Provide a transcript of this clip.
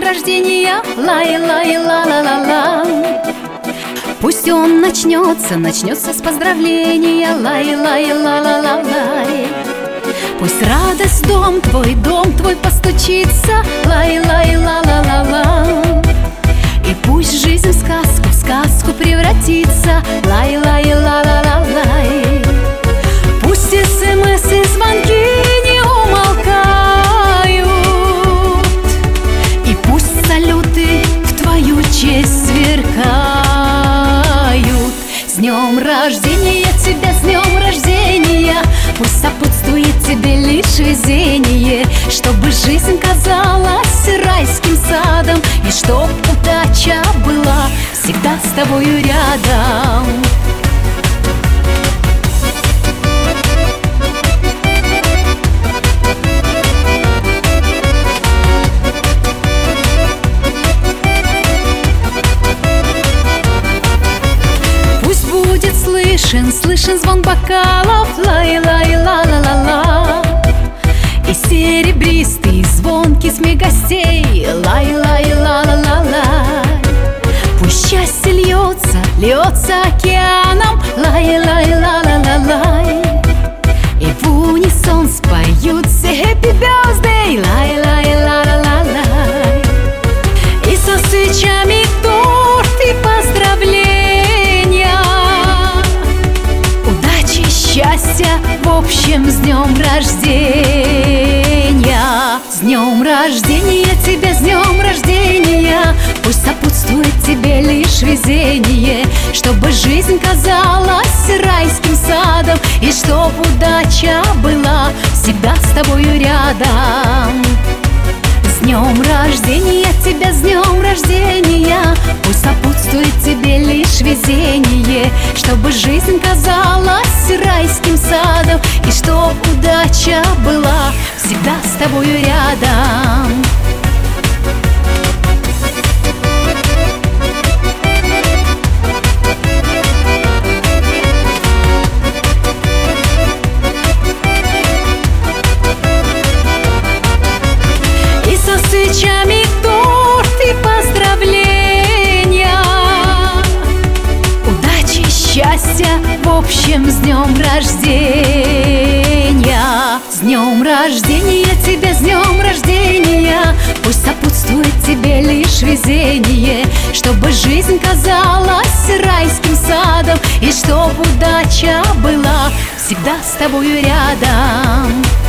рождения, лай-лай-ла-ла-ла-ла. Пусть он начнется с поздравления, лай-лай-ла-ла-ла-лай. Пусть радость дом твой постучится, лай-лай-ла-ла-ла-ла. И пусть жизнь в сказку превратится, лай-лай-ла-ла-ла-лай. Пусть СМС и звонки не умолкают, и пусть салюты в твою честь сверкают. С днем рождения тебя, с днем рождения! Пусть сопутствует тебе лишь везение, чтобы жизнь казалась райским садом, и чтоб удача была всегда с тобою рядом. Пусть будет слышен звон бокалов, лай-лай-ла-ла-ла-ла. И серебристый звонкий смех гостей, лай-лай-ла-ла-ла-лай. Пусть счастье льется океаном, лай-лай-ла-ла-ла-лай. И в унисон споют все Happy Birthday, лай-лай-ла-ла-ла-лай. И со свечами торт и поздравления, удачи, счастья, в общем, с днем рождения! С днем рождения тебя, с днем рождения! Пусть сопутствует тебе лишь везение, чтобы жизнь казалась райским садом, и чтоб удача была всегда с тобою рядом. С днем рождения тебя, с днем рождения! Пусть сопутствует тебе лишь везение, чтобы жизнь казалась райским садом, и чтоб удача была всегда с тобою рядом. И со свечами торт и поздравления, удачи, счастья, в общем, с днем рождения! С днем рождения тебя, с днем рождения! Пусть сопутствует тебе лишь везение, чтобы жизнь казалась райским садом, и чтоб удача была всегда с тобою рядом.